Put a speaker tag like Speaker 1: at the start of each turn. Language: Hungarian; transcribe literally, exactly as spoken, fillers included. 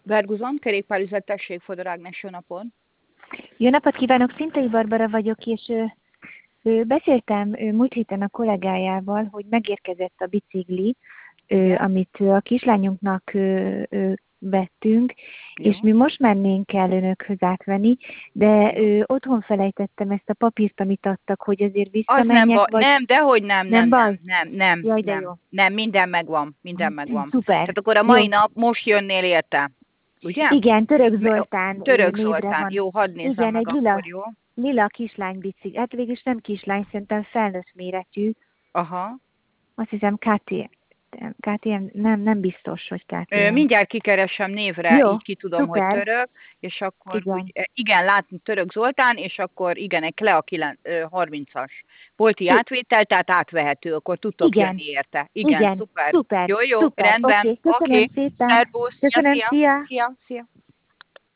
Speaker 1: Verguzon, kerékpárüzlet, tessék, Fodor Ágnes, jó napot!
Speaker 2: Jó napot kívánok, Szintai Barbara vagyok, és ö, ö, beszéltem ö, múlt héten a kollégájával, hogy megérkezett a bicikli, ö, amit ö, a kislányunknak ö, ö, vettünk,
Speaker 1: Jó.
Speaker 2: és mi most mennénk el önökhöz átvenni, de ö, otthon felejtettem ezt a papírt, amit adtak, hogy azért
Speaker 1: Az nem
Speaker 2: visszamenjek,
Speaker 1: baj,
Speaker 2: vagy...
Speaker 1: nem, dehogy nem, nem,
Speaker 2: Nem
Speaker 1: nem,
Speaker 2: baj?
Speaker 1: nem, nem,
Speaker 2: Jaj, de
Speaker 1: nem,
Speaker 2: jó.
Speaker 1: nem, minden megvan, minden megvan.
Speaker 2: Szuper.
Speaker 1: Tehát akkor a
Speaker 2: Jó.
Speaker 1: mai nap most jönnél érte, ugye?
Speaker 2: Igen, Török
Speaker 1: Me-
Speaker 2: Zoltán ö,
Speaker 1: Török
Speaker 2: névre
Speaker 1: Zoltán,
Speaker 2: van.
Speaker 1: jó, hadd nézzem
Speaker 2: Igen,
Speaker 1: meg
Speaker 2: egy
Speaker 1: akkor,
Speaker 2: lila,
Speaker 1: jó?
Speaker 2: lila kislány bicikli. Hát végülis nem kislány, szerintem felnőtt méretű.
Speaker 1: Aha.
Speaker 2: Azt hiszem ká té em, ká té em, nem, nem biztos, hogy
Speaker 1: Ö,
Speaker 2: ká té em.
Speaker 1: mindjárt kikeresem névre,
Speaker 2: Jó,
Speaker 1: így ki tudom, hogy
Speaker 2: szuper,
Speaker 1: török, és akkor
Speaker 2: igen.
Speaker 1: úgy, e, igen, látni Török Zoltán, és akkor igen, egy Klea kilen- ö, harmincas bolti
Speaker 2: I-
Speaker 1: átvétel, tehát átvehető, akkor tudtok
Speaker 2: igen,
Speaker 1: jönni érte. Igen,
Speaker 2: igen,
Speaker 1: szuper.
Speaker 2: szuper,
Speaker 1: Jó, jó,
Speaker 2: szuper, oké,
Speaker 1: rendben,
Speaker 2: okay,
Speaker 1: oké,
Speaker 2: köszönöm szépen,
Speaker 1: szervusz, szia,
Speaker 2: köszönöm,
Speaker 1: szia,
Speaker 2: szia!
Speaker 1: szia, szia.